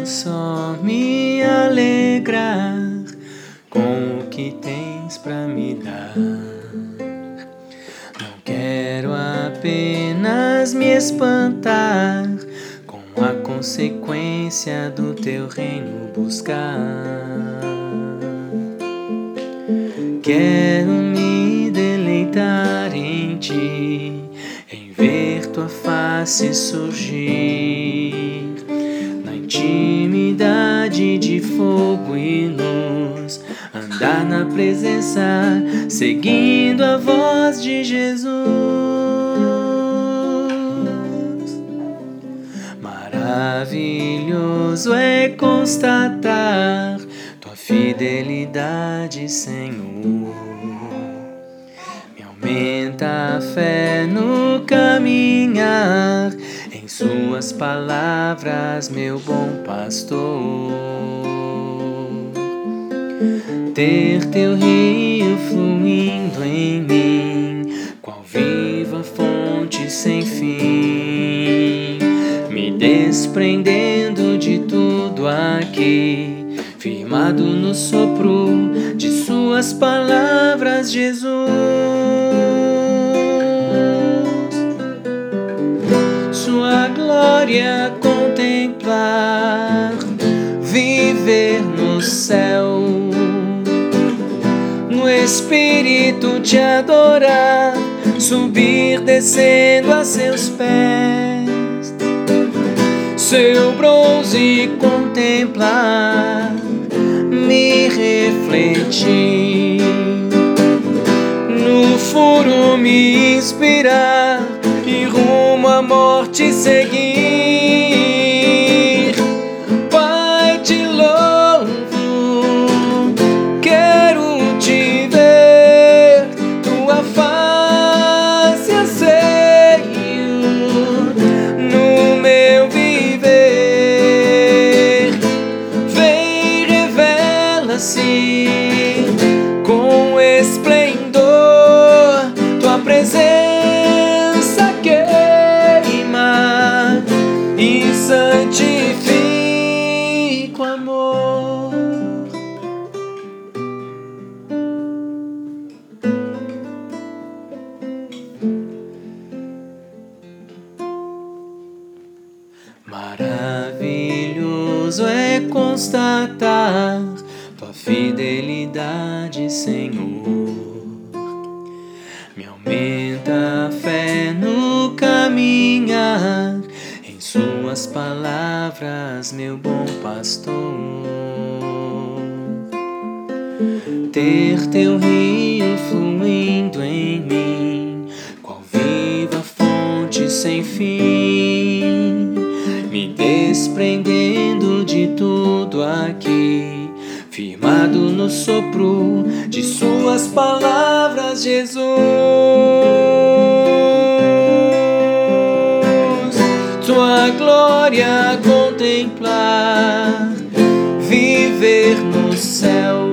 só me alegrar com o que tens pra me dar. Não quero apenas me espantar com a consequência do teu reino buscar. Quero me deleitar em ti, em ver tua face surgir, na intimidade de fogo e luz, andar na presença, seguindo a voz de Jesus. Maravilhoso é constatar tua fidelidade, Senhor. Me aumenta a fé no caminhar, em suas palavras, meu bom pastor. Ter teu rio fluindo em mim, qual viva fonte sem fim, me desprendendo de tudo aqui, firmado no sopro de suas palavras, Jesus. Sua glória contemplar, viver no céu, no Espírito te adorar, subir descendo a seus pés, seu bronze contemplar, me refletir, no furo me inspirar e rumo à morte seguir. Pai, te louvo, quero te ver, tua face anseio no meu viver. Vem, revela-se com esplendor, tua presença queima e santifica o amor. Maravilhoso é constatar tua fidelidade, Senhor. Me aumenta a fé no caminhar, em suas palavras, meu bom pastor. Ter teu rio fluindo em mim, qual viva fonte sem fim, me desprendendo de tudo aqui, firmado no sopro de suas palavras, Jesus. Tua glória contemplar, viver no céu,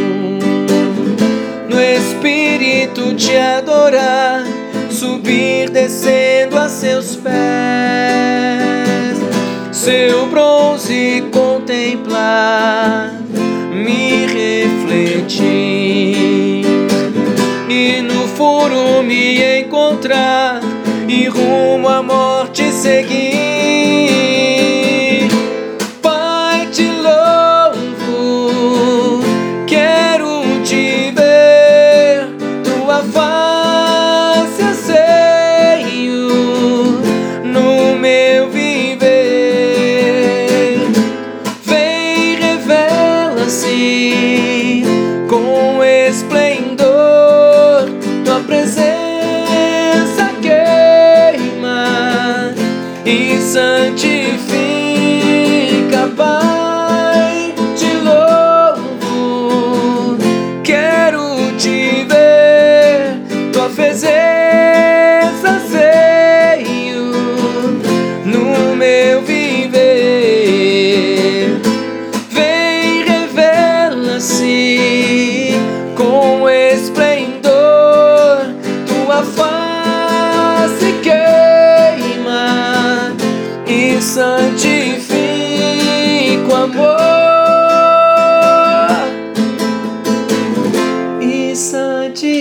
no Espírito te adorar, subir descendo a seus pés, seu bronze contemplar, me refletir e no furo me encontrar e rumo à morte seguir. Pai, te louvo, quero te ver, tua face anseio no meu viver. Vem, revela-se com esplendor, tua presença queima e santifica. Pai, te louvo, quero te ver, tua presença anseio no meu viver. Vem, revela-se com esplendor,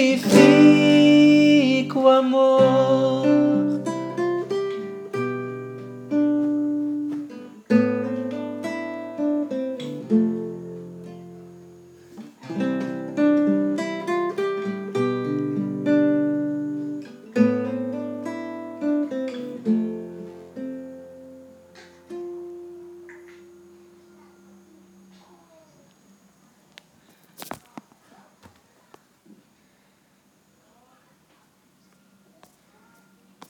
glorifico o amor.